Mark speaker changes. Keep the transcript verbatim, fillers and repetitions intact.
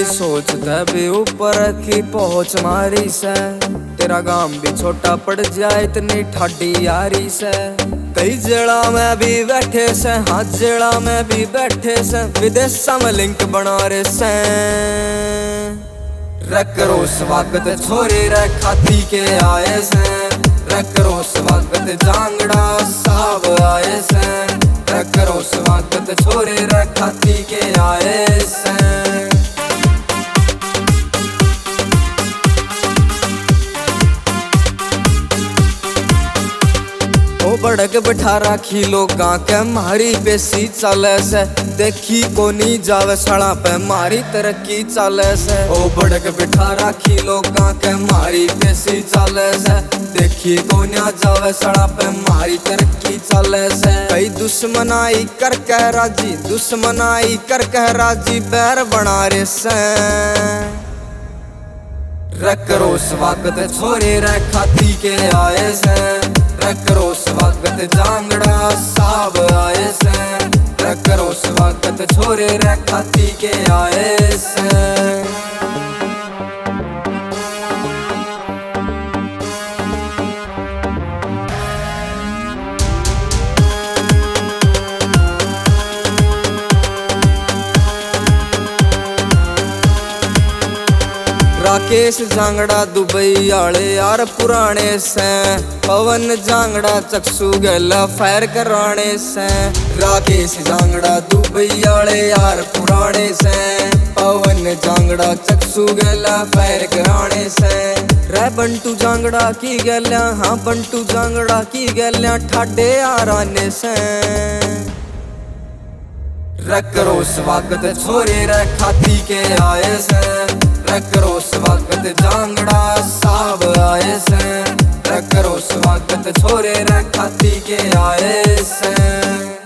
Speaker 1: तेरी सोच भी ऊपर की पहुंच मारी से, तेरा गांव भी छोटा पड़ जाए इतनी ठाडी यारी से। कई जेड़ा में भी बैठे से, हाँ जेड़ा में भी बैठे से, विदेशा में लिंक बना रहे से। रकरो स्वागत छोरे रे खाती के आए से, रकरो स्वागत जांगड़ा साहब आए से, रकरो स्वागत छोरे रे खाती के आए से। ओ बड़क बैठा राखी लोगा के मारी बेसी चाले से, देखी कोनी जावे सड़ा पे मारी तरक्की चाले से। ओ बड़क बैठा राखी लोगा के मारी बेसी चाले से, देखी कोन्या जावे सड़ा पे मारी तरक्की चाले से। कई दुश्मनाई कर कह राजी, दुश्मनाई कर कह राजी बैर बना रे से। रकरो स्वागत छोरे रे खाती के आए से, रकरो स्वागत जांगड़ा साहब आए से, रकरो स्वागत छोरे रे खाती के आए से। राकेश जांगड़ा दुबई आले यार पुराने से, पवन जांगड़ा चक्सू गला फायर कराने से। राकेश जांगड़ा दुबई आले यार पुराने से, पवन जांगड़ा चक्सू गला फायर कराने से। रे बंटू जांगड़ा की गल्या, हाँ बंटू जांगड़ा की गल्या ठाडे आराने से। रकरो स्वागत छोरे रे खाती के आए से, रकरो स्वागत जांगड़ा साहब आए से, रकरो स्वागत छोरे रे खाती के आए से।